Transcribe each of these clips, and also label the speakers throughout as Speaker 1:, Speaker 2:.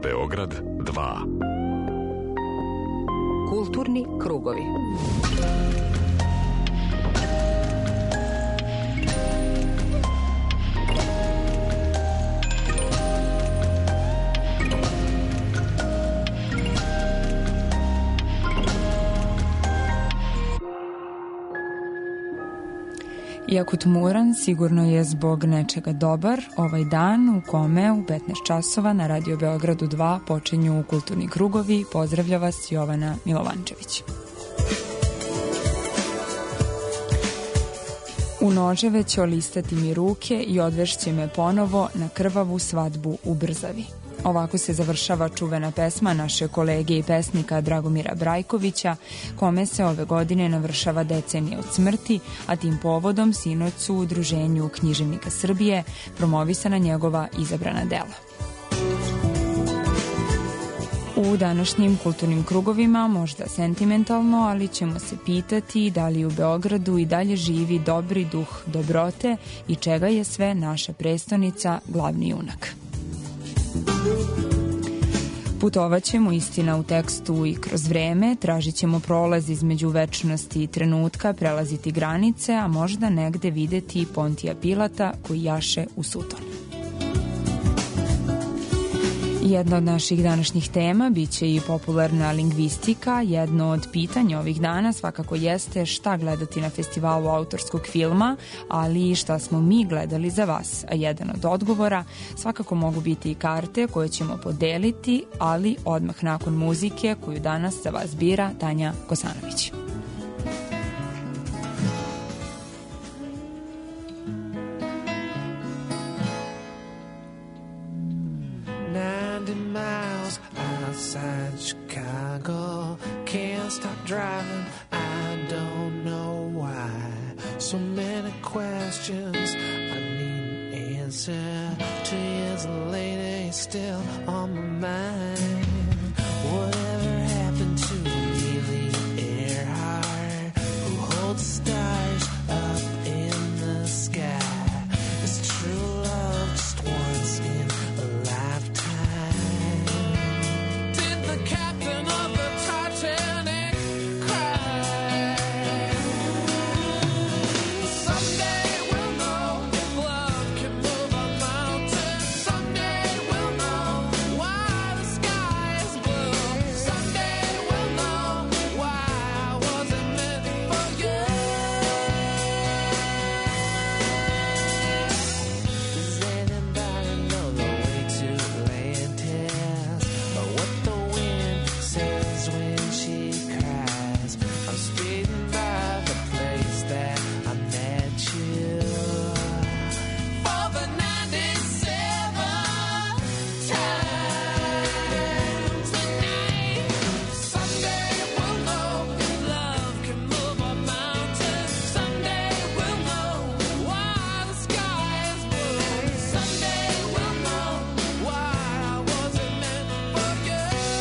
Speaker 1: Beograd 2.
Speaker 2: Kulturni krugovi.
Speaker 3: Iako tmuran, sigurno je zbog nečega dobar ovaj dan u kome u 15 časova na Radio Beogradu 2 počinju kulturni krugovi. Pozdravlja vas Jovana Milovančević. U noževe će olistati mi ruke i odvešće me ponovo na krvavu svadbu u Brzavi. Ovako se završava čuvena pesma naše kolege i pesnika Dragomira Brajkovića, kome se ove godine navršava decenija od smrti, a tim povodom sinoć su u Udruženju književnika Srbije promovisana njegova izabrana dela. U današnjim kulturnim krugovima, možda sentimentalno, ali ćemo se pitati da li u Beogradu i dalje živi dobri duh dobrote i čega je sve naša prestonica glavni junak. Putovaćemo, istina, u tekstu i kroz vreme, tražit ćemo prolaz između večnosti i trenutka, prelaziti granice, a možda negde videti Pontija Pilata koji jaše u sutonu. Jedna od naših današnjih tema biće i popularna lingvistika. Jedno od pitanja ovih dana svakako jeste šta gledati na festivalu autorskog filma, ali i šta smo mi gledali za vas. A jedan od odgovora svakako mogu biti i karte koje ćemo podeliti, ali odmah nakon muzike koju danas za vas bira Tanja Kosanović.
Speaker 4: Outside Chicago, can't stop driving, I don't know why. So many questions, I need an answer. 2 years later, it's still on my mind. Whatever happened to Amelia Earhart, who holds stars up in the sky? Is true love just once in a lifetime? Captain of the Titanic cried. Someday we'll know if love can move a mountain. Someday we'll know why the sky is blue. Someday we'll know why I wasn't meant for you. Does anybody know the way to Atlantis? Or what the says when she cries? I'm speeding by the place that I met you for the 97th time tonight. Someday we'll know if love can move a mountain. Someday we'll know why the sky is blue. Someday we'll know why I wasn't meant for you.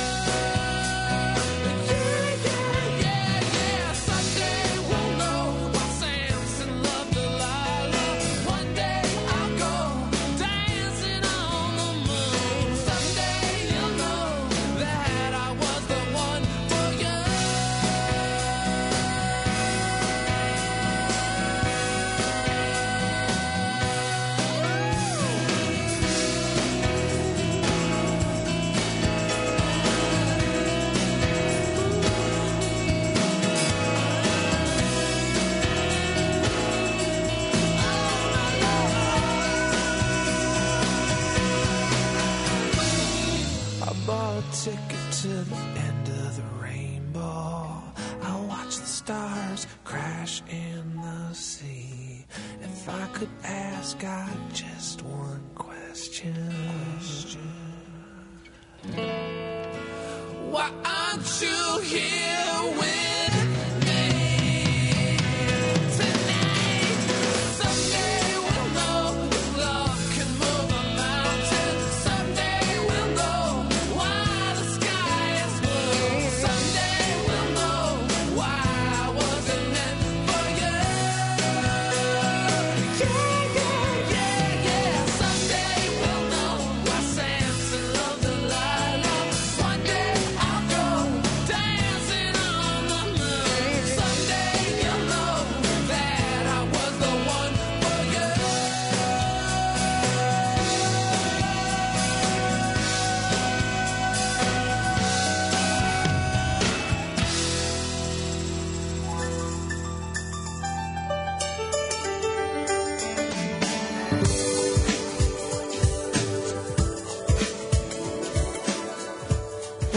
Speaker 4: Ticket to the end of the rainbow. I'll watch the stars crash in the sea. If I could ask God just one question, why aren't you here with me tonight? Someday we'll know if love can move a mountain. Someday we'll know why the sky is blue. Someday we'll know why I wasn't meant for you. Yeah, yeah, yeah, yeah. Someday we'll know why Samson loved Delilah.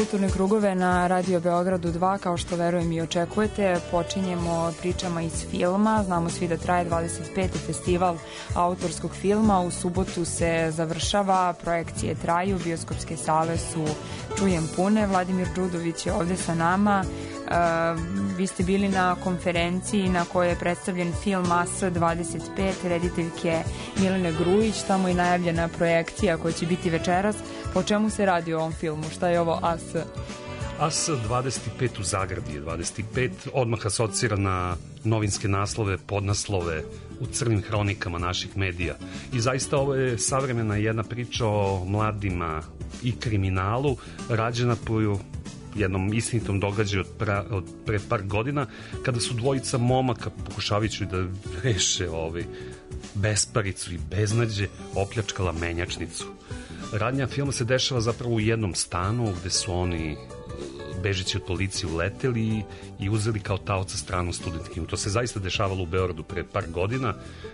Speaker 3: kulturne krugove na Radio Beogradu 2, kao što verujem i očekujete. Počinjemo pričama iz filma. Znamo svi da traje 25. festival autorskog filma. U subotu se završava, projekcije traju, bioskopske sale su, čujem, pune. Vladimir Đudović je ovde sa nama. Vi ste bili na konferenciji na kojoj je predstavljen film AS25 rediteljke Milene Grujić. Tamo je najavljena projekcija koja će biti večeras. Po čemu se radi o ovom filmu? Šta je ovo AS?
Speaker 1: AS25 u zagradi je 25, odmah asocira na novinske naslove, podnaslove u crnim hronikama naših medija. I zaista ovo je savremena jedna priča o mladima i kriminalu, rađena po jednom istinitom događaju od pre par godina, kada su dvojica momaka, pokušavajući da reše besparicu i beznađe, opljačkala menjačnicu. Radnja filma se dešava zapravo u jednom stanu gde su oni, bežeći od policije, uleteli i uzeli kao taoca stranu studentkinju. To se zaista dešavalo u Beogradu pre par godina.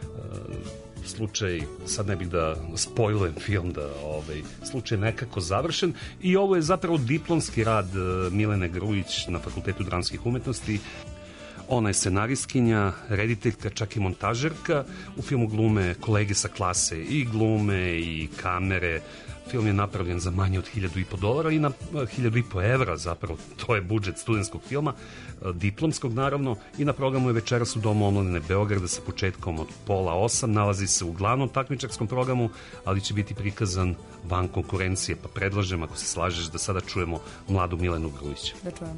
Speaker 1: Slučaj, sad ne bih da spojlujem film, da slučaj je nekako završen i ovo je zapravo diplomski rad Milene Grujić na Fakultetu dramskih umetnosti. Ona je scenaristkinja, rediteljka, čak i montažerka. U filmu glume kolege sa klase, i glume i kamere. Film je napravljen za manje od $1.500 i na €1.500 zapravo, to je budžet studentskog filma, diplomskog naravno, i na programu je večeras u Domu omladine Beograda sa početkom od 7:30. Nalazi se u glavnom takmičarskom programu, ali će biti prikazan van konkurencije, pa predlažem, ako se slažeš, da sada čujemo mladu Milenu Grujić.
Speaker 3: Da čujemo.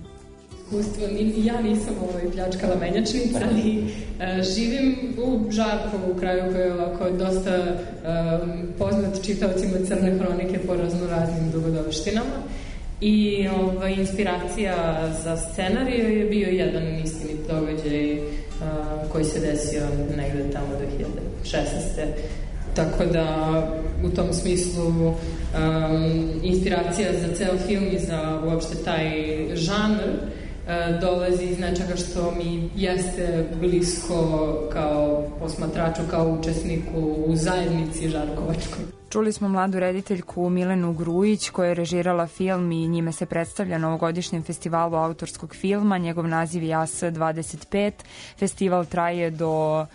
Speaker 2: Ja nisam pljačkala menjačnicu, ali živim u Žarkovu, u kraju koji je ovako dosta poznat čitaocima crne hronike po raznoraznim dogodovštinama. I inspiracija za scenariju je bio jedan istinit događaj koji se desio negde tamo 2016. Tako da u tom smislu inspiracija za ceo film i za uopšte taj žanr dolazi iz nečega što mi jeste blisko kao posmatraču, kao učesniku u zajednici žarkovačkoj.
Speaker 3: Čuli smo mladu rediteljku Milenu Grujić koja je režirala film i njime se predstavlja na ovogodišnjem festivalu autorskog filma. Njegov naziv je AS25. Festival traje do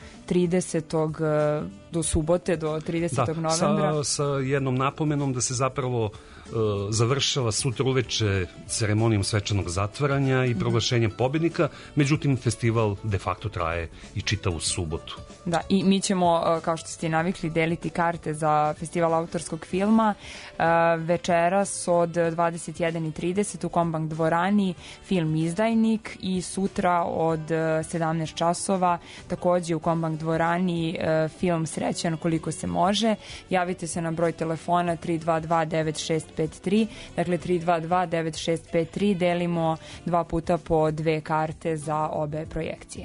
Speaker 3: 30. do subote, do 30. novembra.
Speaker 1: Sa jednom napomenom da se zapravo završava sutra uveče ceremonijom svečanog zatvaranja i proglašenjem pobednika, međutim festival de facto traje i čitavu subotu.
Speaker 3: Da, i mi ćemo, kao što ste navikli, deliti karte za festival autorskog filma. Večeras od 21:30 u Kombank dvorani film Izdajnik i sutra od 17 časova takođe u Kombank dvorani film Srećan koliko se može. Javite se na broj telefona 322-9653, dakle 322-9653, delimo 2 puta po 2 karte za obe projekcije.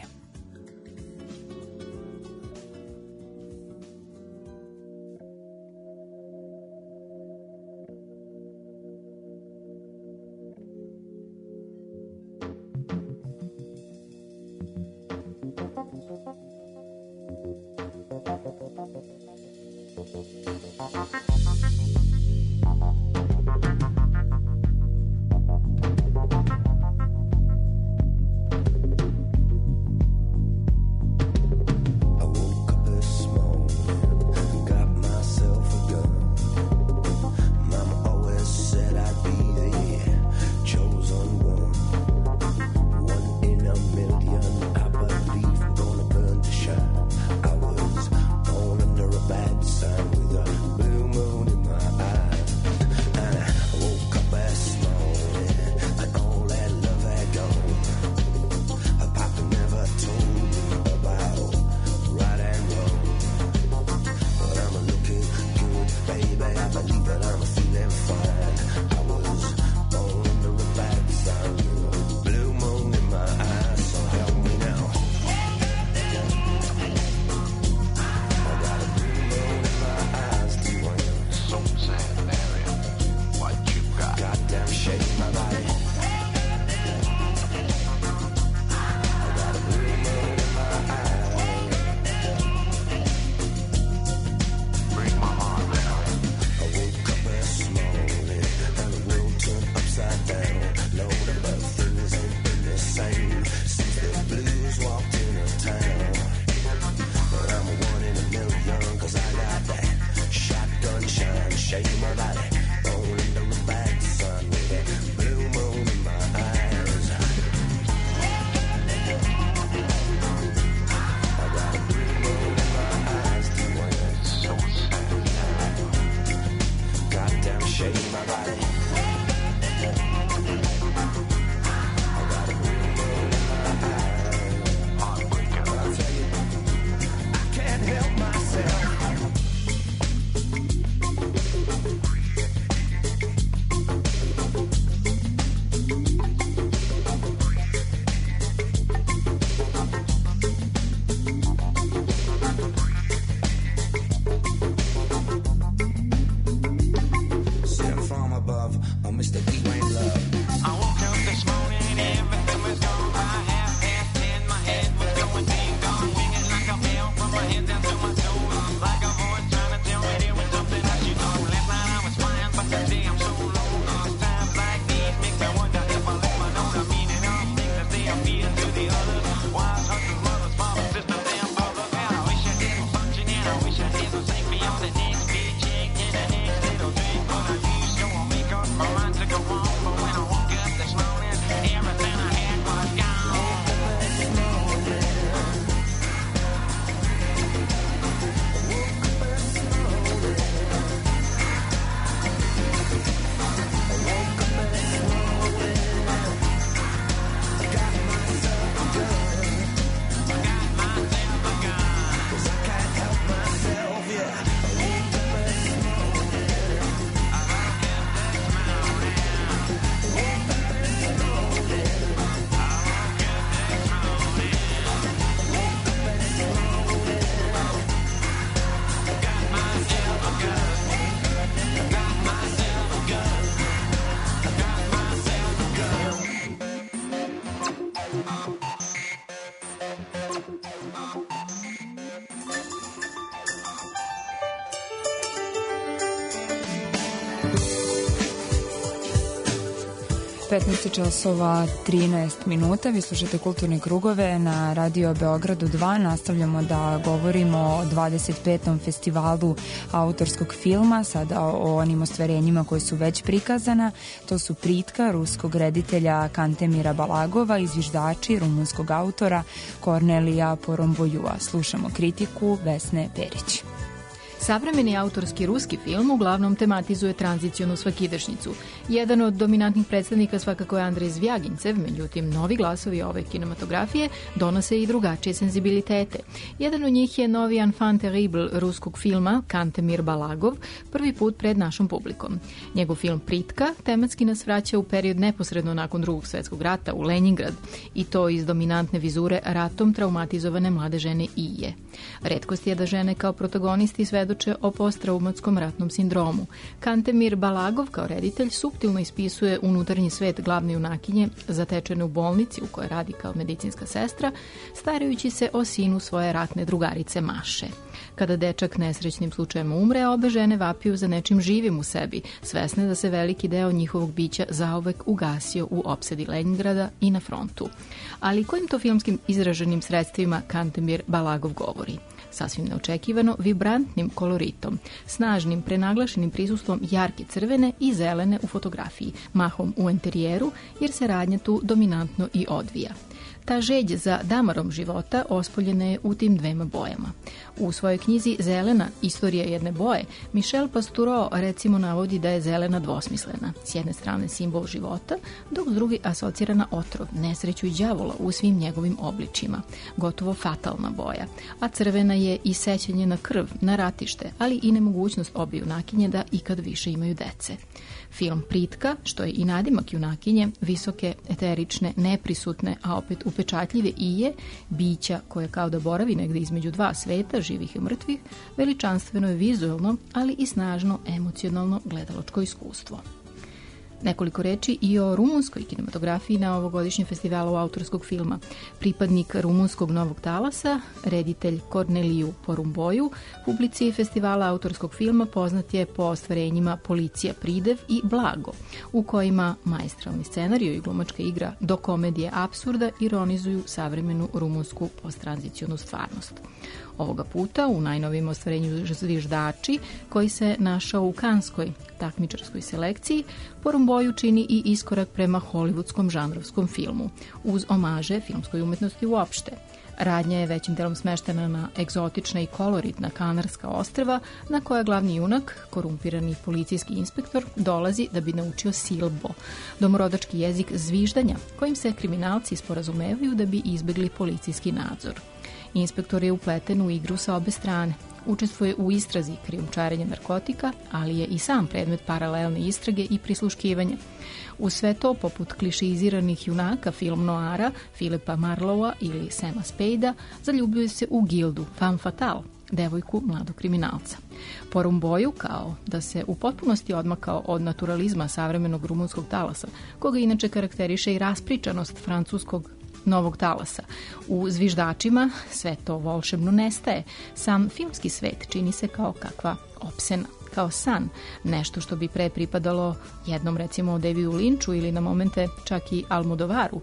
Speaker 3: 15 časova 13 minuta, vi slušate Kulturne krugove na Radio Beogradu 2. Nastavljamo da govorimo o 25. festivalu autorskog filma, sada o onim ostvarenjima koji su već prikazana. To su Pritka, ruskog reditelja Kantemira Balagova i Zviždači, rumunskog autora Kornelija Porombojua. Slušamo kritiku Vesne Perić.
Speaker 5: Savremeni autorski ruski film uglavnom tematizuje tranzicionu svakidašnjicu. Jedan od dominantnih predstavnika svakako je Andrej Zvjagincev, međutim, novi glasovi ove kinematografije donose i drugačije senzibilitete. Jedan od njih je novi enfant terrible ruskog filma Kantemir Balagov, prvi put pred našom publikom. Njegov film Pritka tematski nas vraća u period neposredno nakon Drugog svjetskog rata u Leningrad, i to iz dominantne vizure ratom traumatizovane mlade žene Ije. Retkost je da žene kao protagonisti svedoče o posttraumatskom ratnom sindromu. Kantemir Balagov kao reditelj suptilno ispisuje unutarnji svet glavne junakinje zatečene u bolnici u kojoj radi kao medicinska sestra, starajući se o sinu svoje ratne drugarice Maše. Kada dečak nesrećnim slučajem umre, obe žene vapiju za nečim živim u sebi, svesne da se veliki deo njihovog bića zauvek ugasio u opsedi Leningrada i na frontu. Ali kojim to filmskim izraženim sredstvima Kantemir Balagov govori? Sasvim neočekivano vibrantnim koloritom, snažnim prenaglašenim prisustvom jarke crvene i zelene u fotografiji, mahom u enterijeru, jer se radnja tu dominantno i odvija. Ta žeđ za damarom života ospoljena je u tim dvema bojama. U svojoj knjizi Zelena, istorija jedne boje, Michel Pastoureau recimo navodi da je zelena dvosmislena. S jedne strane simbol života, dok s druge asocira na otrov, nesreću i đavola u svim njegovim obličima. Gotovo fatalna boja. A crvena je i sećanje na krv, na ratište, ali i nemogućnost obe junakinje da ikad više imaju dece. Film Pritka, što je i nadimak junakinje, visoke, eterične, neprisutne, a opet upečatljive Ije, bića koje kao da boravi negde između dva sveta, živih i mrtvih, veličanstveno je vizualno, ali i snažno emocionalno gledalačko iskustvo. Nekoliko reči i o rumunskoj kinematografiji na ovogodišnjem festivalu autorskog filma. Pripadnik rumunskog novog talasa, reditelj Korneliju Porumboju, publici festivala autorskog filma poznat je po ostvarenjima Policija pridev i Blago, u kojima maestralni scenariju i glumačka igra do komedije apsurda ironizuju savremenu rumunsku posttranzicionu stvarnost. Ovoga puta u najnovim ostvarenju Zviždači, koji se našao u kanskoj takmičarskoj selekciji, Porumboju čini i iskorak prema hollywoodskom žanrovskom filmu, uz omaže filmskoj umetnosti uopšte. Radnja je većim delom smeštena na egzotična i koloritna Kanarska ostrva, na koja glavni junak, korumpirani policijski inspektor, dolazi da bi naučio silbo, domorodački jezik zviždanja, kojim se kriminalci sporazumevaju da bi izbegli policijski nadzor. Inspektor je upleten u igru sa obe strane. Učestvuje u istrazi krijumčarenja narkotika, ali je i sam predmet paralelne istrage i prisluškivanja. U sve to, poput klišeiziranih junaka film noara Filipa Marlowa ili Sama Spadea, zaljubljuje se u Gildu, femme fatale, devojku mladog kriminalca. Porumboju, kao da se u potpunosti odmakao od naturalizma savremenog rumunskog talasa, koga inače karakteriše i raspričanost francuskog novog talasa. U Zviždačima sve to volšebno nestaje. Sam filmski svet čini se kao kakva opsena, kao san, nešto što bi pre pripadalo jednom recimo Davidu Lynchu ili na momente čak i Almodovaru,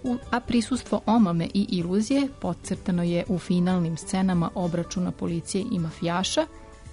Speaker 5: a prisustvo omame i iluzije podcrtano je u finalnim scenama obračuna policije i mafijaša,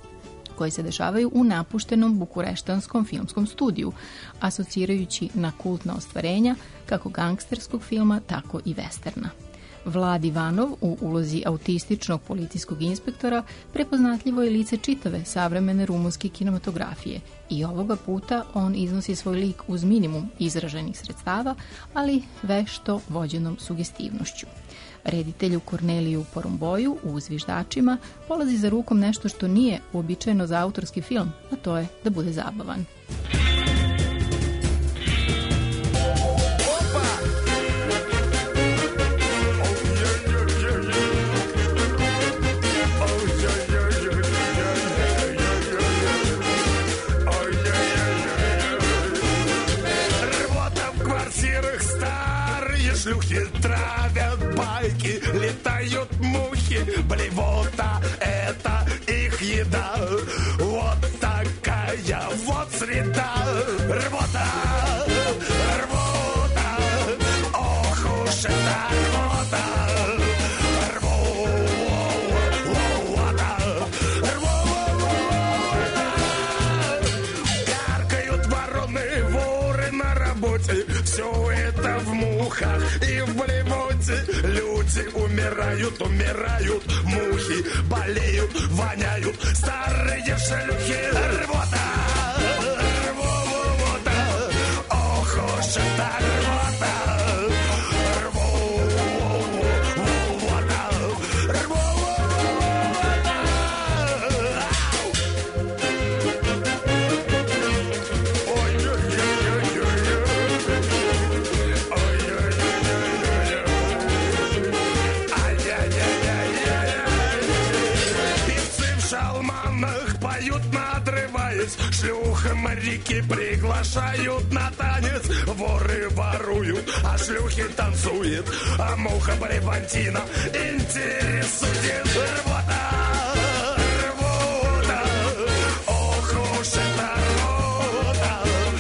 Speaker 5: koji se dešavaju u napuštenom bukureštanskom filmskom studiju, asocirajući na kultna ostvarenja kako gangsterskog filma, tako i westerna. Vlad Ivanov u ulozi autističnog policijskog inspektora prepoznatljivo je lice čitave savremene rumunske kinematografije i ovoga puta on iznosi svoj lik uz minimum izraženih sredstava, ali vešto vođenom sugestivnošću. Reditelju Korneliju Porumboju u Zviždačima polazi za rukom nešto što nije uobičajeno za autorski film, a to je da bude zabavan.
Speaker 6: Шлюхи травят байки, летают мухи, блевота — это их еда. Вот такая вот среда. Рвота, рвота. блевоте, все это в мухах и в блевоте. Люди умирают, умирают, мухи болеют, воняют, старые шлюхи. Рвота, рвота, ох уж это рвота. Шлюха моряки приглашают на танец. Воры воруют, а шлюхи танцуют. А муха Бревантина интересует. Рвота, рвота, ох уж это рвота.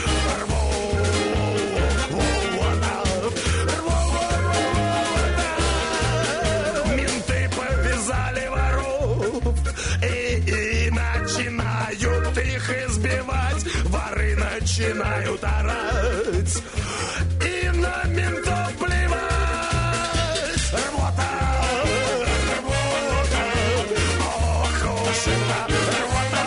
Speaker 6: Рвота, рвота. Менты повязали воров и начинают их избивать. Воры начинают орать и на ментов плевать. Рвота, рвота, ох уж это рвота.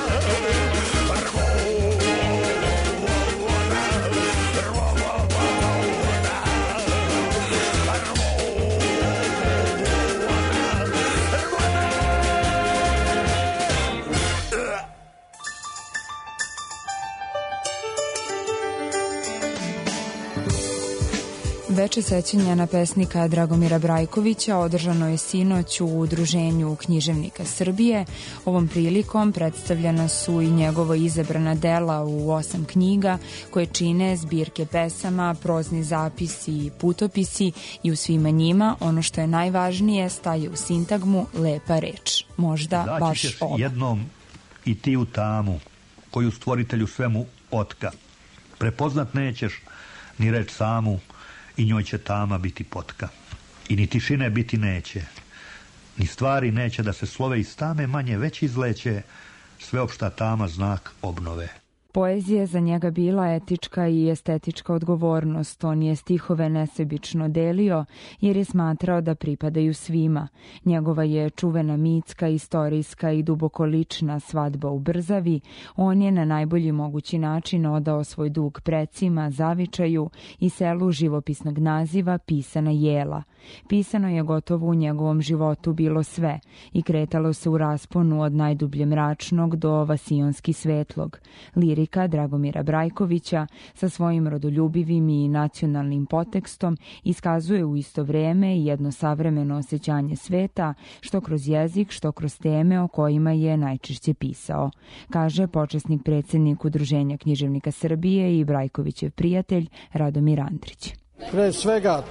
Speaker 3: Veče sećanja na pesnika Dragomira Brajkovića održano je sinoć u Udruženju književnika Srbije. Ovom prilikom predstavljena su i njegovo izabrana dela u 8 knjiga koje čine zbirke pesama, prozni zapisi i putopisi i u svima njima ono što je najvažnije staje u sintagmu lepa reč. Možda baš ovo.
Speaker 7: Jednom i ti u tamu koju stvoritelju svemu otka. Prepoznat nećeš ni reč samu i njoj će tama biti potka. I ni tišine biti neće, ni stvari neće da se slove iz tame manje već izleće, sveopšta tama znak obnove.
Speaker 3: Poezija je za njega bila etička i estetička odgovornost. On je stihove nesebično delio jer je smatrao da pripadaju svima. Njegova je čuvena mitska, istorijska i duboko lična Svadba u Brzavi. On je na najbolji mogući način odao svoj dug precima, zavičaju i selu živopisnog naziva Pisana jela. Pisano je gotovo u njegovom životu bilo sve i kretalo se u rasponu od najdublje mračnog do vasionski svetlog. Lirika Dragomira Brajkovića sa svojim rodoljubivim i nacionalnim potekstom iskazuje u isto vreme jedno savremeno osjećanje sveta, što kroz jezik, što kroz teme o kojima je najčešće pisao, kaže počasnik predsjednik Udruženja književnika Srbije i Brajkovićev prijatelj Radomir Andrić.
Speaker 8: Pre svega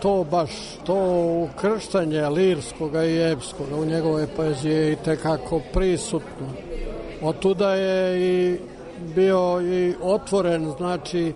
Speaker 8: to ukrštanje lirskoga i epskoga u njegove poezije i tekako prisutno. Otuda je i bio i otvoren, znači,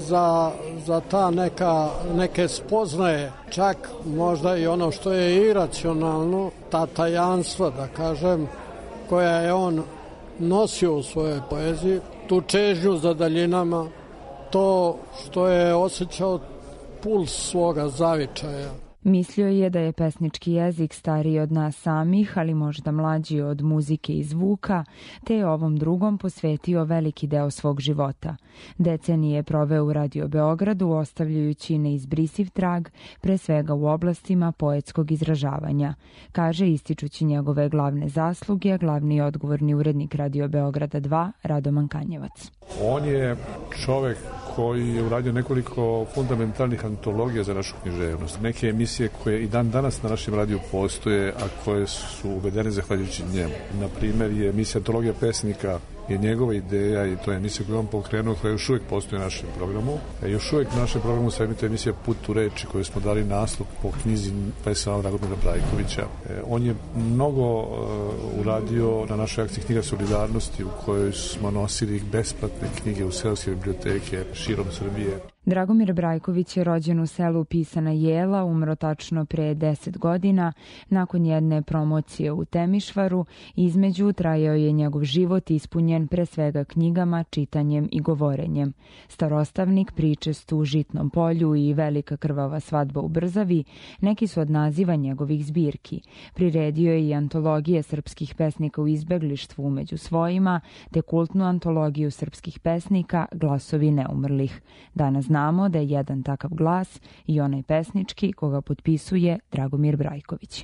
Speaker 8: za ta neke spoznaje, čak možda i ono što je iracionalno, ta tajanstva, da kažem, koja je on nosio u svojoj poeziji, tu čežnju za daljinama, to što je osjećao puls svoga zavičaja.
Speaker 3: Mislio je da je pesnički jezik stariji od nas samih, ali možda mlađi od muzike i zvuka, te je ovom drugom posvetio veliki deo svog života. Decenije je proveo u Radio Beogradu, ostavljajući neizbrisiv trag, pre svega u oblastima poetskog izražavanja, kaže ističući njegove glavne zasluge, glavni i odgovorni urednik Radio Beograda 2, Radoman Kanjevac.
Speaker 9: On je čovek koji je uradio nekoliko fundamentalnih antologija za našu književnost. Neke emisije koje i dan danas na našem radiju postoje, a koje su uvedene zahvaljujući njemu. Na primjer je emisija Antologija pesnika je njegova ideja i to je emisija koju on pokrenuo, koja još uvijek postoji u našem programu. Još uvijek na našem programu se emituje emisija Put u reči, koju smo dali naslov po knjizi pesama Dragomira Brajkovića. On je mnogo uradio na našoj akciji Knjiga solidarnosti, u kojoj smo nosili besplatne knjige u seoske biblioteke širom Srbije.
Speaker 3: Dragomir Brajković je rođen u selu Pisana Jela, umro tačno pre 10 godina. Nakon jedne promocije u Temišvaru, između trajao je njegov život ispunjen pre svega knjigama, čitanjem i govorenjem. Starostavnik, Pričest u Žitnom polju i Velika krvava svadba u Brzavi neki su od naziva njegovih zbirki. Priredio je i antologije srpskih pesnika u izbeglištvu među svojima, te kultnu antologiju srpskih pesnika Glasovi neumrlih. Danas znamo da je jedan takav glas i onaj pesnički koga potpisuje Dragomir Brajković.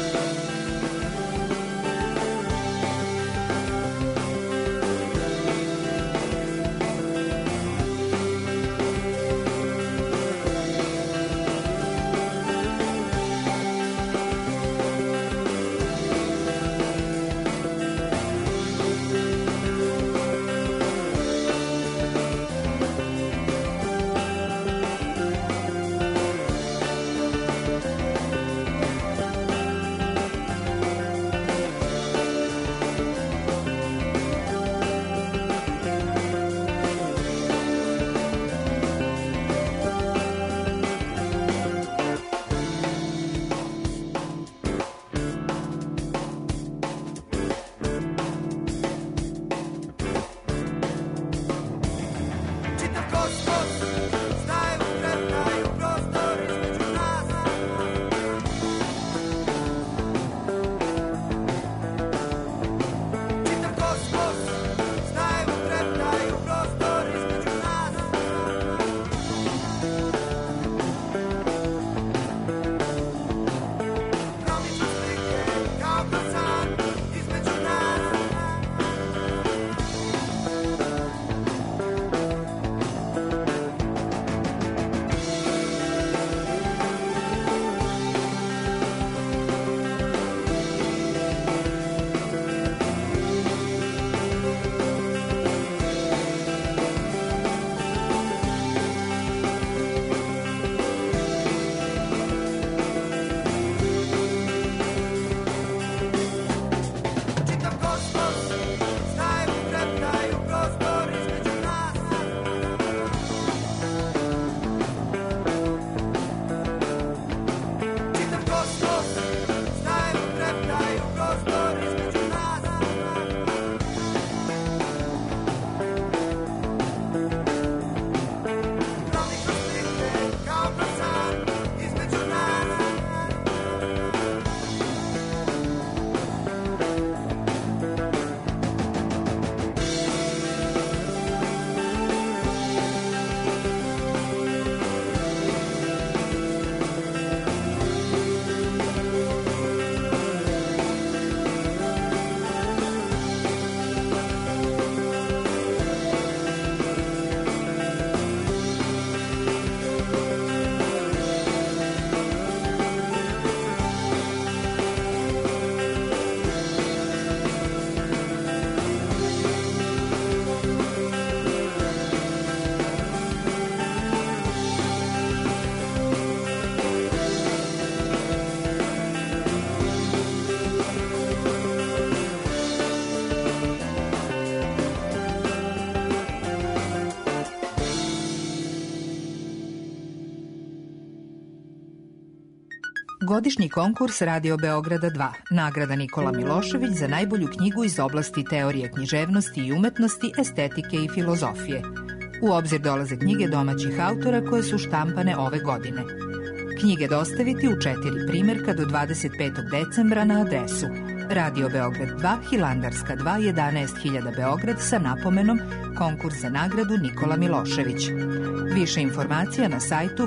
Speaker 10: Godišnji konkurs Radio Beograda 2, nagrada Nikola Milošević za najbolju knjigu iz oblasti teorije književnosti i umetnosti, estetike i filozofije. U obzir dolaze knjige domaćih autora koje su štampane ove godine. Knjige dostaviti u 4 primjerka do 25. decembra na adresu Radio Beograd 2, Hilandarska 2, 11.000 Beograd sa napomenom konkurs za nagradu Nikola Milošević. Više informacija na sajtu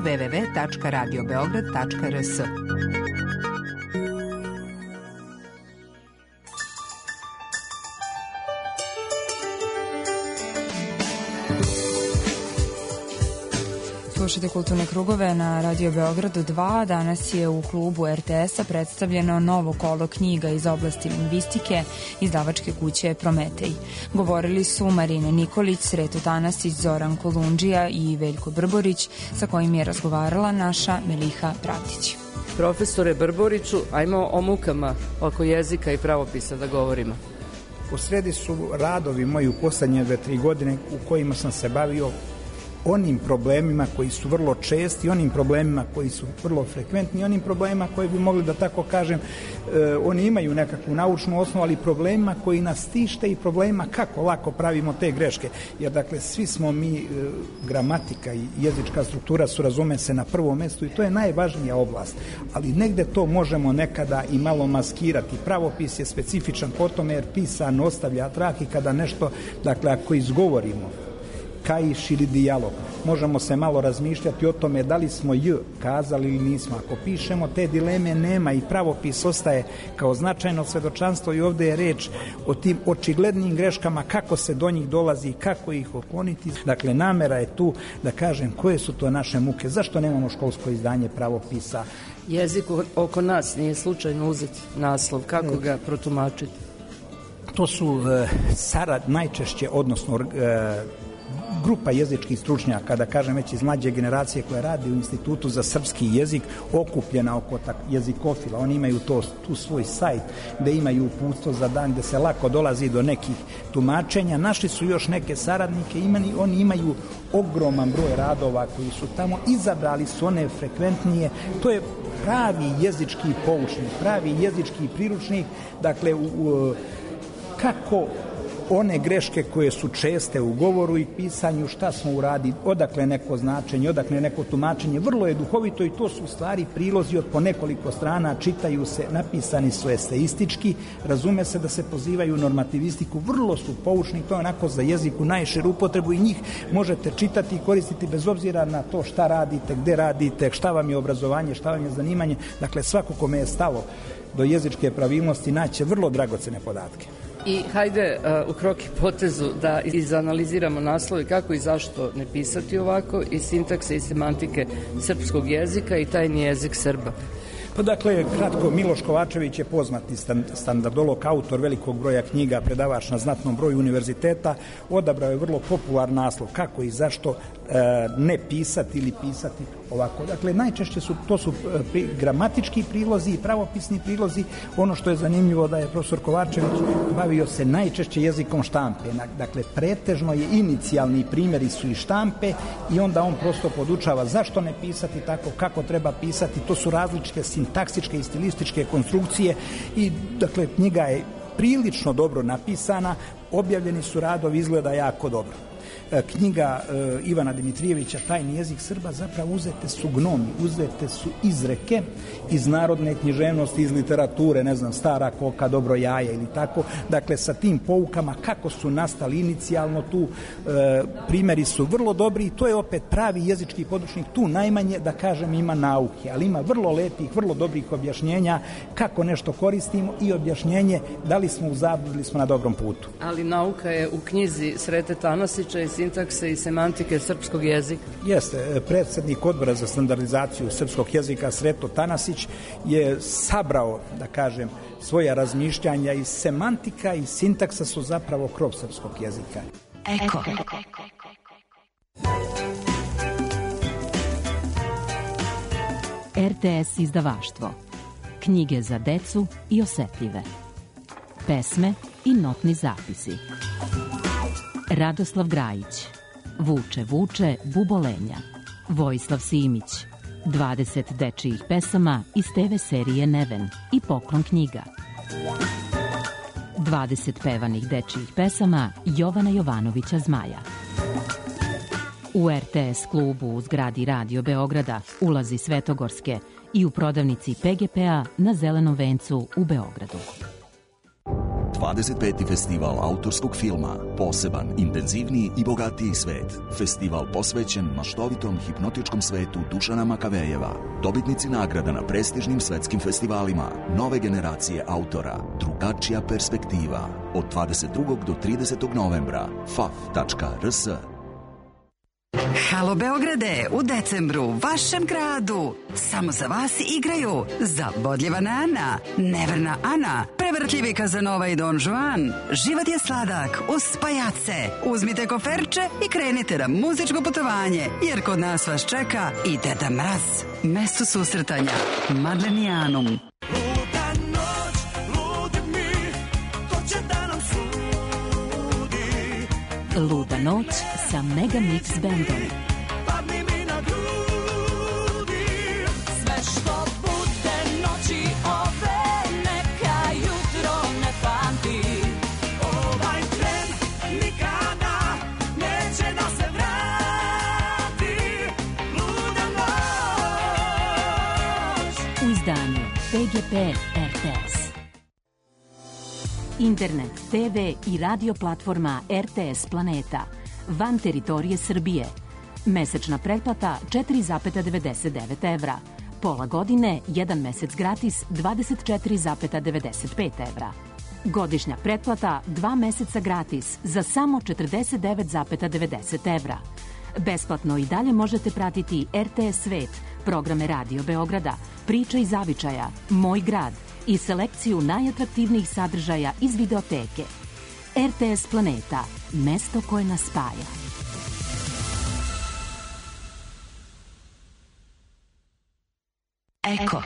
Speaker 10: www.radiobeograd.rs.
Speaker 3: Slušajte Kulturne krugove na Radio Beogradu 2. Danas je u klubu RTS-a predstavljeno novo kolo knjiga iz oblasti lingvistike izdavačke kuće Prometej. Govorili su Marina Nikolić, Sreto Tanasić, Zoran Kolundžija i Veljko Brborić, sa kojim je razgovarala naša Meliha Pratić.
Speaker 11: Profesore Brboriću, ajmo o mukama oko jezika i pravopisa da govorimo.
Speaker 12: U sredi su radovi moji u poslednje 2-3 godine u kojima sam se bavio onim problemima koji su vrlo česti, onim problemima koji su vrlo frekventni, onim problemima koji bi mogli da tako kažem, oni imaju nekakvu naučnu osnovu, ali problemima koji nas tište i problemima kako lako pravimo te greške. Jer dakle, svi smo mi, gramatika i jezička struktura su, razume se, na prvom mestu i to je najvažnija oblast. Ali negde to možemo nekada i malo maskirati. Pravopis je specifičan po tome jer pisan ostavlja trag i kada nešto, dakle, ako izgovorimo kaiš ili dijalog, možemo se malo razmišljati o tome da li smo j kazali ili nismo. Ako pišemo, te dileme nema i pravopis ostaje kao značajno svedočanstvo i ovde je reč o tim očiglednim greškama, kako se do njih dolazi, kako ih okloniti. Dakle, namera je tu da kažem koje su to naše muke, zašto nemamo školsko izdanje pravopisa.
Speaker 11: Jezik oko nas nije slučajno uzet naslov, kako ga protumačiti?
Speaker 12: To su najčešće, odnosno grupa jezičkih stručnjaka, da kažem već iz mlađe generacije koja radi u Institutu za srpski jezik, okupljena oko jezikofila. Oni imaju tu svoj sajt gde imaju uputstvo za dan, gde se lako dolazi do nekih tumačenja. Našli su još neke saradnike, oni imaju ogroman broj radova koji su tamo, izabrali su one frekventnije. To je pravi jezički poučnik, pravi jezički priručnik, dakle, kako one greške koje su česte u govoru i pisanju, šta smo uradili, odakle neko značenje, odakle neko tumačenje, vrlo je duhovito i to su u stvari prilozi od po nekoliko strana, čitaju se, napisani su eseistički, razume se da se pozivaju normativistiku, vrlo su poučni, to je onako za jezik u najširu upotrebu i njih možete čitati i koristiti bez obzira na to šta radite, gde radite, šta vam je obrazovanje, šta vam je zanimanje. Dakle, svako kome je stalo do jezičke pravilnosti naće vrlo dragocene podatke.
Speaker 11: I hajde u krok i potezu da izanaliziramo naslove kako i zašto ne pisati ovako, i sintakse i semantike srpskog jezika i tajni jezik Srba.
Speaker 12: Pa dakle, kratko, Miloš Kovačević je poznati standardolog, autor velikog broja knjiga, predavač na znatnom broju univerziteta, odabrao je vrlo popular naslov kako i zašto ne pisati ili pisati ovako. Dakle, najčešće to su gramatički prilozi i pravopisni prilozi. Ono što je zanimljivo da je profesor Kovačević bavio se najčešće jezikom štampe. Dakle, pretežno je inicijalni primjeri su i štampe i onda on prosto podučava zašto ne pisati tako, kako treba pisati. To su različite sintaksičke i stilističke konstrukcije i dakle, knjiga je prilično dobro napisana, objavljeni su radovi, izgleda jako dobro. Knjiga Ivana Dimitrijevića Tajni jezik Srba, zapravo uzete su gnomi, uzete su izreke iz narodne književnosti, iz literature, ne znam, Stara koka, Dobro jaje ili tako. Dakle, sa tim poukama kako su nastali inicijalno, tu primjeri su vrlo dobri i to je opet pravi jezički područnik. Tu najmanje, da kažem, ima nauke, ali ima vrlo lepih, vrlo dobrih objašnjenja kako nešto koristimo i objašnjenje da li smo u zabludi ili smo na dobrom putu.
Speaker 11: Ali nauka je u knjizi Srete Tanasića i sintakse i semantike srpskog jezika.
Speaker 12: Jeste, predsjednik odbora za standardizaciju srpskog jezika Sreto Tanasić je sabrao, da kažem, svoja razmišljanja i semantika i sintaksa su zapravo krov srpskog jezika.
Speaker 13: Eko. RTS izdavaštvo. Knjige za decu i osetljive. Pesme i notni zapisi. Radoslav Grajić. Vuče, vuče, bubolenja. Vojislav Simić. 20 dečijih pesama iz TV serije Neven i Poklon knjiga. 20 pevanih dečijih pesama Jovana Jovanovića Zmaja. U RTS klubu u zgradi Radio Beograda, ulazi Svetogorske i u prodavnici PGP-a na Zelenom vencu u Beogradu.
Speaker 14: 25. festival autorskog filma, poseban, intenzivniji i bogatiji svet. Festival posvećen maštovitom hipnotičkom svetu Dušana Makavejeva. Dobitnici nagrada na prestižnim svetskim festivalima, nove generacije autora, drugačija perspektiva. Od 22. do 30. novembra. faf.rs.
Speaker 15: Halo Beograde, u decembru, vašem gradu. Samo za vas igraju Zabodljivana Ana, Neverna Ana, Prevrtljivi Kazanova i Don Juan. Život je sladak uz pajace. Uzmite koferče i krenite na muzičko putovanje, jer kod nas vas čeka i Deda Mraz. Mesto susretanja, Madlenijanum.
Speaker 13: Luda noć sa Mega Mix bandom. PGP RTS. Internet, TV i radio platforma RTS Planeta. Van teritorije Srbije. Mesečna pretplata 4,99 evra. Pola godine, 1 mesec gratis 24,95 evra. Godišnja pretplata 2 meseca gratis za samo 49,90 evra. Besplatno i dalje možete pratiti RTS Svet, programe Radio Beograda, Priča iz zavičaja, Moj grad i selekciju najatraktivnijih sadržaja iz videoteke. RTS Planeta, mesto koje nas spaja.
Speaker 15: Eko.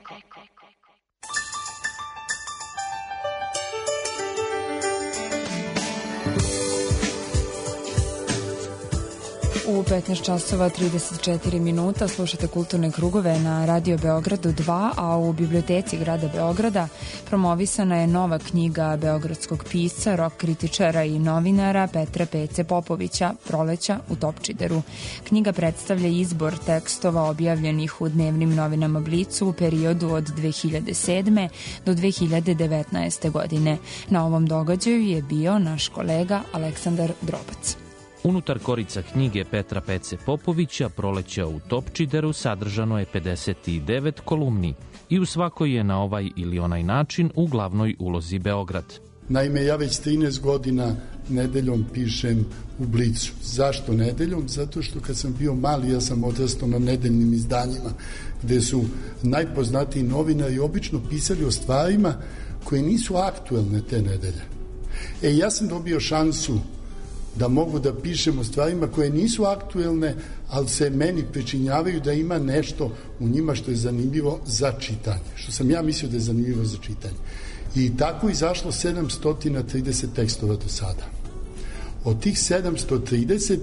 Speaker 3: U 15 časova 34 minuta slušate Kulturne krugove na Radio Beogradu 2, a u biblioteci grada Beograda promovisana je nova knjiga beogradskog pisca, rock kritičara i novinara Petra Pece Popovića, Proleća u Topčideru. Knjiga predstavlja izbor tekstova objavljenih u dnevnim novinama Blicu u periodu od 2007. do 2019. godine. Na ovom događaju je bio naš kolega Aleksandar Drobac.
Speaker 16: Unutar korica knjige Petra Pece Popovića Proleća u Topčideru sadržano je 59 kolumni i u svakoj je na ovaj ili onaj način u glavnoj ulozi Beograd.
Speaker 17: Naime, ja već 13 godina nedeljom pišem u Blicu. Zašto nedeljom? Zato što kad sam bio mali, ja sam odrastao na nedeljnim izdanjima, gde su najpoznatiji novinari obično pisali o stvarima koje nisu aktuelne te nedelje. Ja sam dobio šansu da mogu da pišem o stvarima koje nisu aktuelne, ali se meni pričinjavaju da ima nešto u njima što je zanimljivo za čitanje, što sam ja mislio da je zanimljivo za čitanje. I tako je izašlo 730 tekstova do sada. Od tih 730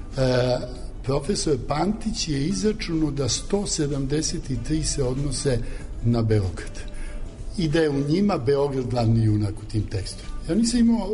Speaker 17: profesor Pantić je izračunao da 173 se odnose na Beograd i da je u njima Beograd glavni junak u tim tekstovima. Ja nisam imao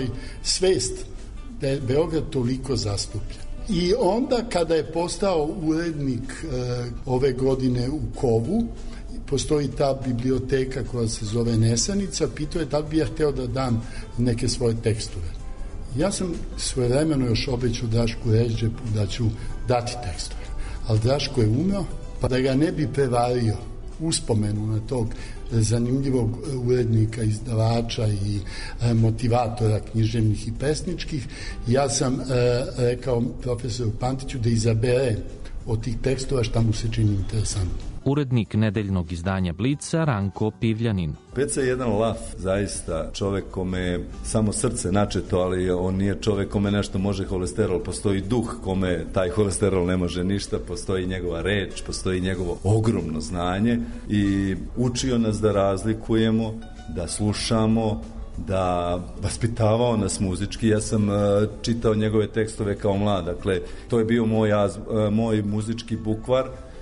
Speaker 17: svest da je Beograd toliko zastupljen. I onda kada je postao urednik ove godine u Kovu, postoji ta biblioteka koja se zove Nesanica, pitao je da li bi ja hteo da dam neke svoje tekstove. Ja sam svojevremeno još obećao Drašku Režđepu da ću dati tekstove, ali Draško je umeo, pa da ga ne bi prevario uspomenu na tog zanimljivog urednika, izdavača i motivatora književnih i pesničkih, ja sam rekao profesoru Pantiću da izabere od tih tekstova šta mu se čini interesantno.
Speaker 16: Urednik nedeljnog izdanja Blica Ranko Pivljanin.
Speaker 18: Peca je jedan laf, zaista čovek kome samo srce načeto, ali on nije čovek kome nešto može holesterol, postoji duh kome taj holesterol ne može ništa, postoji njegova reč, postoji njegovo ogromno znanje i učio nas da razlikujemo, da slušamo, da vaspitavao nas muzički. Ja sam čitao njegove tekstove kao mlad, dakle to je bio moj muzički bukvar.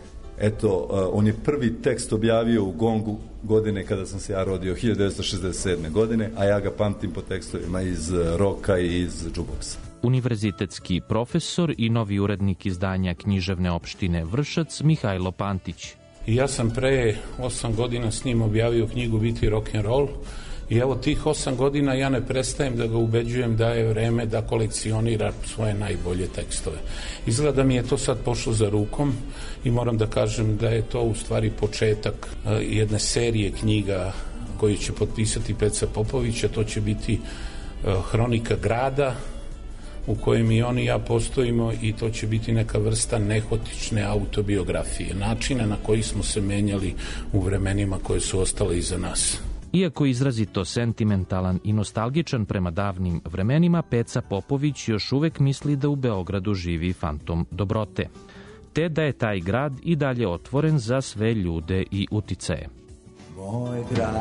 Speaker 18: Eto, on je prvi tekst objavio u Gongu godine kada sam se ja rodio, 1967. godine, a ja ga pamtim po tekstovima iz roka i iz džuboksa.
Speaker 16: Univerzitetski profesor i novi urednik izdanja književne opštine Vršac Mihajlo Pantić.
Speaker 19: Ja sam pre 8 godina s njim objavio knjigu Biti rock'n'roll i evo tih 8 godina ja ne prestajem da ga ubeđujem da je vreme da kolekcionira svoje najbolje tekstove. Izgleda mi je to sad pošlo za rukom i moram da kažem da je to u stvari početak jedne serije knjiga koju će potpisati Peca Popović, a to će biti Hronika grada u kojem i on i ja postojimo i to će biti neka vrsta nehotične autobiografije, načina na koji smo se menjali u vremenima koje su ostale iza nas.
Speaker 16: Iako izrazito sentimentalan i nostalgičan prema davnim vremenima, Peca Popović još uvek misli da u Beogradu živi fantom dobrote, te da je taj grad i dalje otvoren za sve ljude i uticaje.
Speaker 20: Moj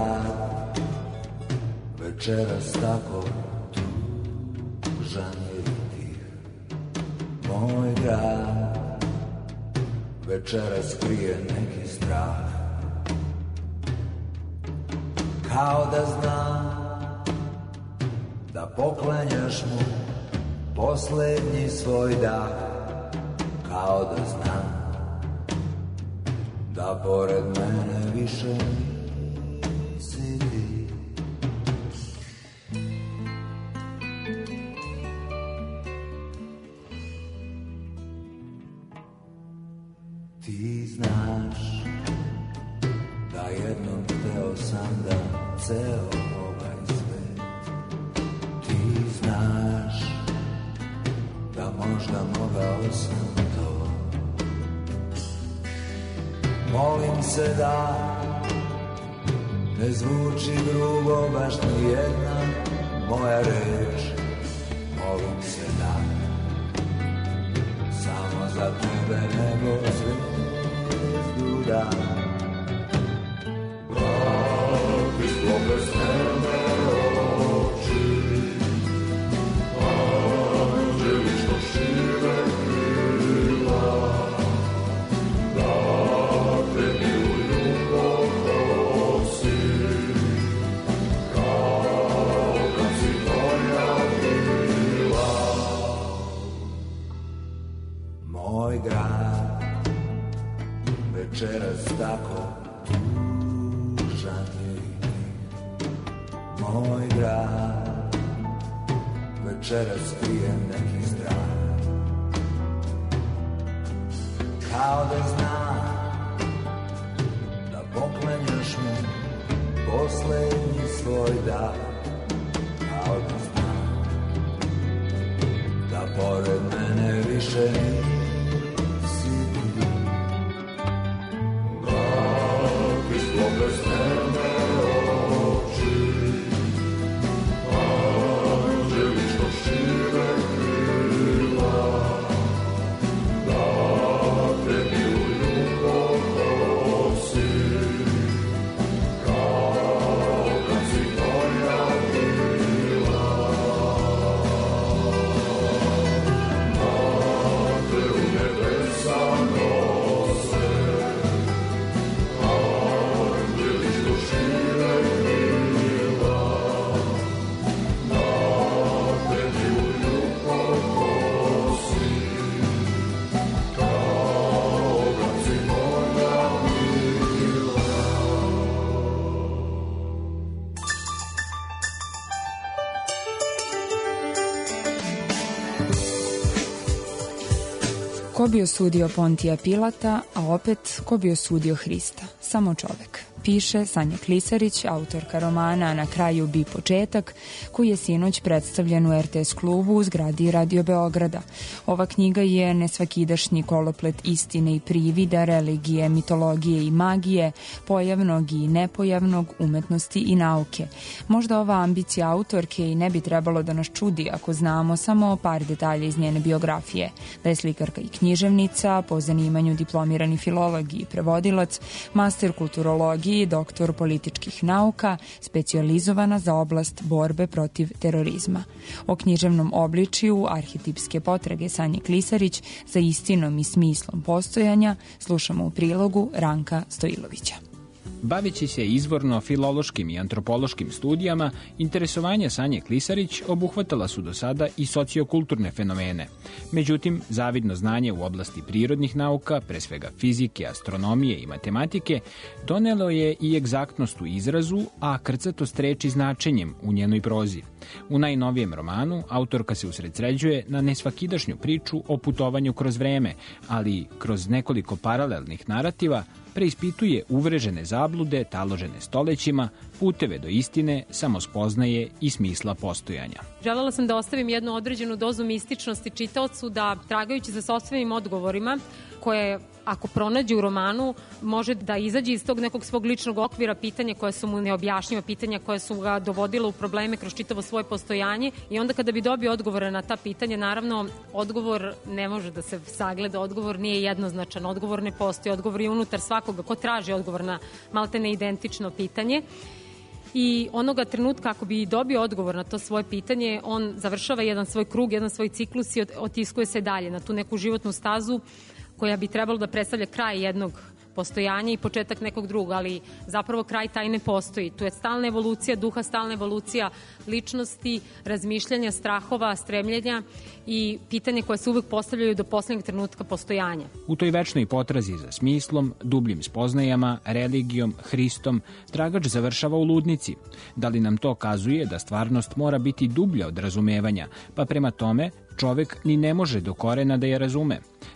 Speaker 20: grad, večeras tako tužan i tih. Moj grad, večeras krije neki strah. Kao da znam da poklanjaš mu poslednji svoj dah. Kao da znam da pored mene više Ti znaš da jednom hteo sam da ceo ovaj svet. Ti znaš da možda mogao sam to. Molim se da ne zvuči grubo baš ni jedna moja reč. Molim se da samo za tebe nebo zvezdu dam. Vrati svoje sneme oči, anđeli što šire krila, da te miluju kokosi, kao kad si moja bila. Moj grad večeras tako tužan je i ti. Moj grad večeras krije neki strah. Kao da znam da poklenjaš mu poslednji svoj dah. Kao da znam da pored mene više nisi ti. Vrati svoje sneme oči, anđeli što šire krila, da te miluju kokosi, kao kad si moja bila. Da te u nebesa nose, anđeli što šire krila, da te miluju kokosi, kao kad si moja bila.
Speaker 3: Ko bi osudio Pontija Pilata, a opet ko bi osudio Hrista? Samo čovek. Piše Sanja Klisarić, autorka romana Na kraju bi početak, koji je sinoć predstavljen u RTS klubu u zgradi Radio Beograda. Ova knjiga je nesvakidašnji koloplet istine i privida, religije, mitologije i magije, pojavnog i nepojavnog, umetnosti i nauke. Možda ova ambicija autorke i ne bi trebalo da nas čudi ako znamo samo par detalja iz njene biografije. Da je slikarka i književnica, po zanimanju diplomirani filolog i prevodilac, master kulturologije, doktor političkih nauka, specijalizovana za oblast borbe protiv terorizma. O književnom obličiju, arhetipske potrage Sanje Klisarić za istinom i smislom postojanja slušamo u prilogu Ranka Stojilovića.
Speaker 21: Baveći se izvorno filološkim i antropološkim studijama, interesovanja Sanje Klisarić obuhvatala su do sada i sociokulturne fenomene. Međutim, zavidno znanje u oblasti prirodnih nauka, pre svega fizike, astronomije i matematike, donelo je i egzaktnost u izrazu, a krcatost reči značenjem u njenoj prozi. U najnovijem romanu autorka se usredsređuje na nesvakidašnju priču o putovanju kroz vreme, ali kroz nekoliko paralelnih narativa preispituje uvrežene zablude taložene stolećima, puteve do istine, samospoznaje i smisla postojanja.
Speaker 22: Želela sam da ostavim jednu određenu dozu mističnosti čitaocu, da tragajući za sopstvenim odgovorima, koje ako pronađe u romanu, može da izađe iz tog nekog svog ličnog okvira pitanja koje su mu neobjašnjiva, pitanja koje su ga dovodila u probleme kroz čitavo svoje postojanje, i onda kada bi dobio odgovore na ta pitanja, naravno, odgovor ne može da se sagleda, odgovor nije jednoznačan, odgovor ne postoji, odgovor je unutar svakoga ko traži odgovor na maltene identično pitanje. I onoga trenutka ako bi dobio odgovor na to svoje pitanje, on završava jedan svoj krug, jedan svoj ciklus i otiskuje se dalje na tu neku životnu stazu koja bi trebalo da predstavlja kraj jednog postojanja i početak nekog drugog, ali zapravo kraj taj ne postoji. Tu je stalna evolucija duha, stalna evolucija ličnosti, razmišljanja, strahova, stremljenja i pitanje koje se uvek postavljaju do poslednjeg trenutka postojanja.
Speaker 21: U toj večnoj potrazi za smislom, dubljim spoznajama, religijom, Hristom, tragač završava u ludnici. Da li nam to kazuje da stvarnost mora biti dublja od razumevanja, pa prema tome čovek ni ne može do korena da je razume?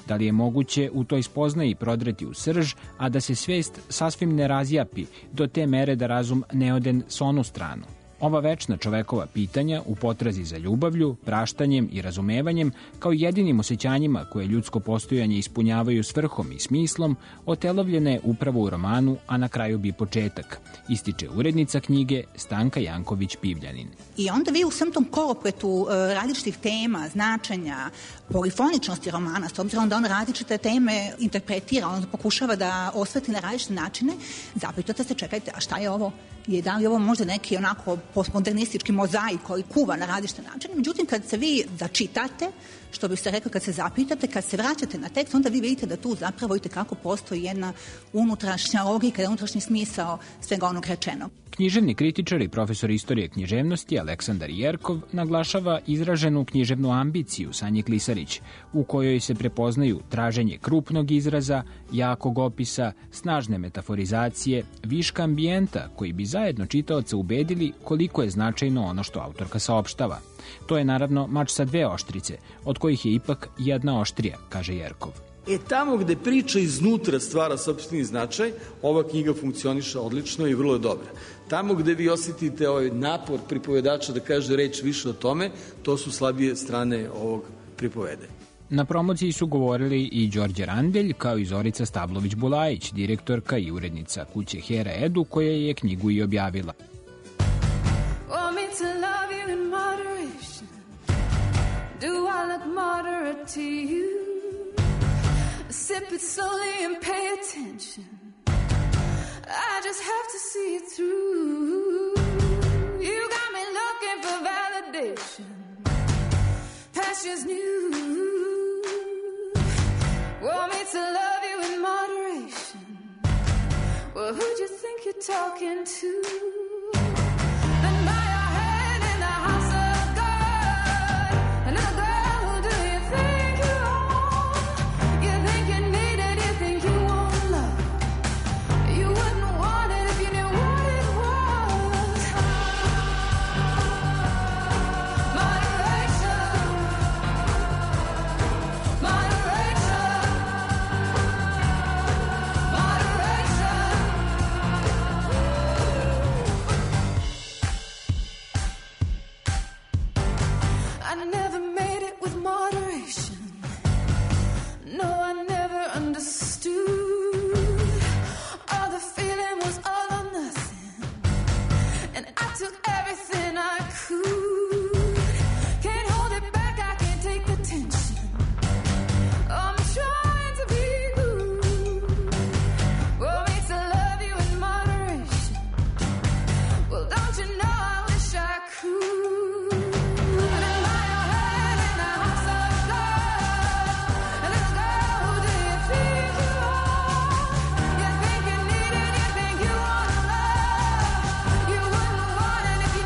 Speaker 21: Da li je moguće u toj spoznaji prodreti u srž, a da se svest sasvim ne razjapi do te mere da razum ne ode s onu stranu? Ova večna čovekova pitanja u potrazi za ljubavlju, praštanjem i razumevanjem kao jedinim osjećanjima koje ljudsko postojanje ispunjavaju svrhom i smislom, otelovljene upravo u romanu, a na kraju bi početak, ističe urednica knjige Stanka Janković-Pivljanin.
Speaker 2: I onda vi u svem tom kolopletu različitih tema, značenja, polifoničnosti romana, s obzirom da on različite teme interpretira, on pokušava da osvetli na različite načine, zapitate se, čekajte, a šta je ovo? Da li je ovo možda neki onako postmodernistički mozaik koji kuva na različite načine? Međutim, kad se vi začitate, što bi se rekao, kad se zapitate, kad se vraćate na tekst, onda vi vidite da tu zapravo i kako postoji jedna unutrašnja logika, unutrašnji smisao svega onog rečenog.
Speaker 21: Književni kritičar i profesor istorije književnosti Aleksandar Jerkov naglašava izraženu književnu ambiciju Sanje Klisarić, u kojoj se prepoznaju traženje krupnog izraza, jakog opisa, snažne metaforizacije, viška ambijenta koji bi zajedno čitaoca ubedili koliko je značajno ono što autorka saopštava. To je naravno mač sa dve oštrice, od kojih je ipak jedna oštrija, kaže Jerkov.
Speaker 4: Tamo gde priča iznutra stvara sopstveni značaj, ova knjiga funkcioniše odlično i vrlo je dobra. Tamo gde vi osjetite ovaj napor pripovedača da kaže reč više o tome, to su slabije strane ovog pripovedanja.
Speaker 21: Na promociji su govorili i Đorđe Randelj, kao i Zorica Stablović-Bulajić, direktorka i urednica kuće Hera Edu, koja je knjigu i objavila.
Speaker 23: Sip it slowly and pay attention. I just have to see it through. You got me looking for validation. Pastures new. Want me to love you in moderation. Well, who'd you think you're talking to? Then bow your head in the house of God. A little girl, who do you think you are? You think you need it, you think you want love. You wouldn't want it if you knew what it was. Moderation. Moderation. Moderation. I never made it with moderation. No, I never understood. All the feeling was all or nothing, and I took everything I could. Can't hold it back, I can't take the tension. I'm trying to be good. Want me to love you in moderation. Well, don't you know I wish I could. Then bow your head in the house of God. A little girl, who do you think you are? You think you need it, you think you want love. You wouldn't want it if you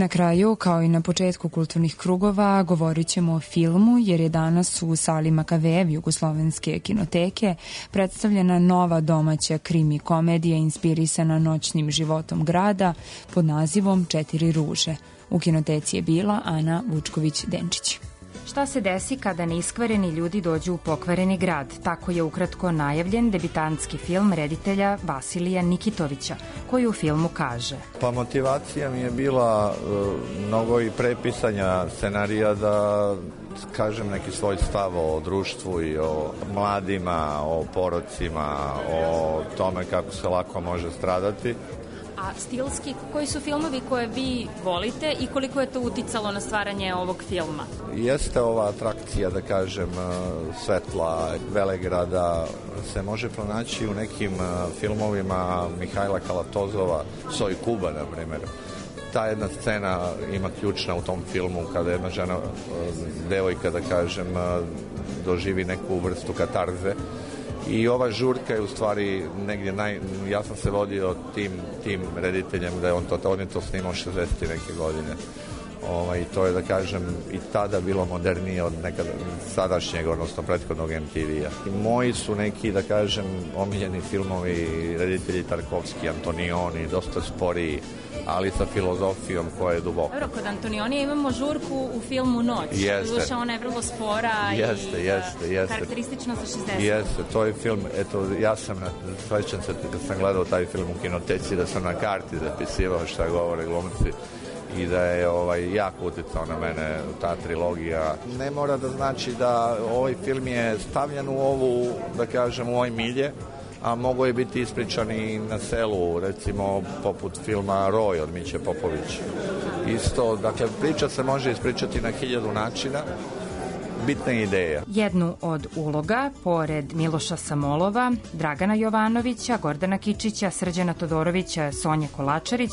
Speaker 3: Na kraju, kao i na početku kulturnih krugova, govorit ćemo o filmu, jer je danas u sali Makavejev Jugoslovenske kinoteke predstavljena nova domaća krimi komedija inspirisana noćnim životom grada pod nazivom 4 ruže. U kinoteci je bila Ana Vučković-Denčić.
Speaker 1: Šta se desi kada neiskvareni ljudi dođu u pokvareni grad? Tako je ukratko najavljen debitantski film reditelja Vasilija Nikitovića, koji u filmu kaže:
Speaker 5: Pa motivacija mi je bila mnogo i prepisanja scenarija da kažem neki svoj stav o društvu i o mladima, o porocima, o tome kako se lako može stradati.
Speaker 1: A stilski, koji su filmovi koje vi volite i koliko je to uticalo na stvaranje ovog filma?
Speaker 5: Jeste ova atrakcija, da kažem, svetla, Velegrada, se može pronaći u nekim filmovima Mihajla Kalatozova, Soj Kuba, na primjer. Ta jedna scena ima ključna u tom filmu kada jedna žena, devojka, da kažem, doživi neku vrstu katarze. I ova žurka je u stvari negdje ja sam se vodio tim rediteljem da je on je to snimao 60. neke godine. I to je, da kažem, i tada bilo modernije od nekada sadašnjeg, odnosno prethodnog MTV-a. I moji su neki, da kažem, omiljeni filmovi reditelji Tarkovski, Antonioni, dosta sporiji, ali sa filozofijom koja je duboka.
Speaker 1: Dobro, kod Antonionija imamo žurku u filmu Noć. Jeste. Ona je vrlo spora i karakteristična za 60.
Speaker 5: Jeste, to je film, eto, ja sam svećan se da sam gledao taj film u kinoteci, da sam na karti zapisivao šta govore glumci i da je jako utjecao na mene ta trilogija. Ne mora da znači da ovaj film je stavljen u ovu, da kažem, u ovaj milje, a mogo je biti ispričan i na selu, recimo poput filma Roj od Miće Popovića. Isto, dakle, priča se može ispričati na 1000 načina, bitna ideja.
Speaker 1: Jednu od uloga, pored Miloša Samolova, Dragana Jovanovića, Gordana Kičića, Srđana Todorovića, Sonje Kolačarić,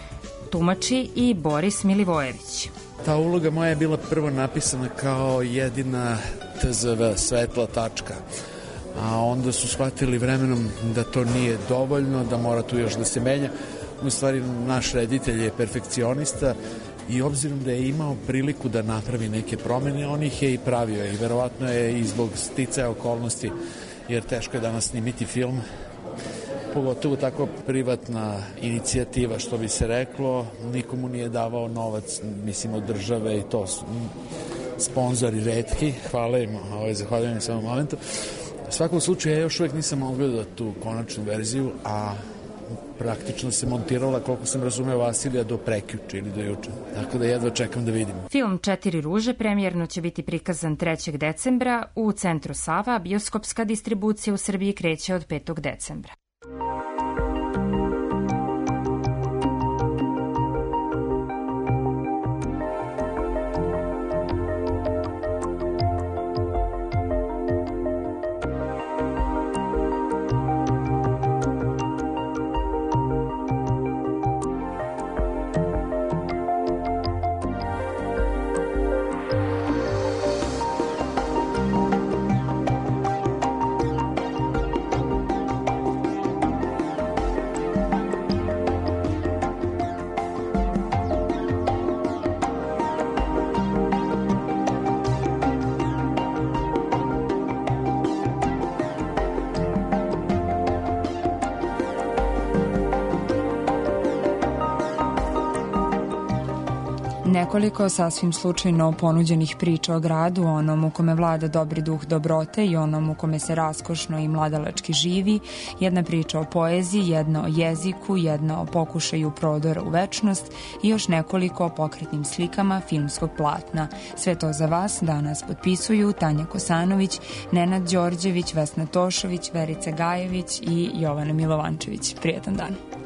Speaker 1: tumači i Boris Milivojević.
Speaker 6: Ta uloga moja je bila prvo napisana kao jedina TZV, svetla tačka. A onda su shvatili vremenom da to nije dovoljno, da mora tu još da se menja. U stvari, naš reditelj je perfekcionista i obzirom da je imao priliku da napravi neke promene, on ih je i pravio i verovatno je i zbog sticaja okolnosti, jer teško je danas snimiti film, pogotovo tako privatna inicijativa, što bi se reklo, nikomu nije davao novac, mislim, od države i to su sponzori retki, hvala im, zahvaljujem samo momentu. U svakom slučaju, ja još uvijek nisam ogledao tu konačnu verziju, a praktično se montirala, koliko sam razumeo, Vasilija do prekjuče ili do juče. Tako da jedva čekam da vidim.
Speaker 1: Film 4 ruže premijerno će biti prikazan 3. decembra u Centru Sava. Bioskopska distribucija u Srbiji kreće od 5. decembra.
Speaker 3: Nekoliko sasvim slučajno ponuđenih priča o gradu, onom u kome vlada dobri duh dobrote i onom u kome se raskošno i mladalački živi, jedna priča o poeziji, jedna o jeziku, jedna o pokušaju prodora u večnost i još nekoliko o pokretnim slikama filmskog platna. Sve to za vas danas potpisuju Tanja Kosanović, Nenad Đorđević, Vesna Tošović, Verica Gajević i Jovana Milovančević. Prijetan dan.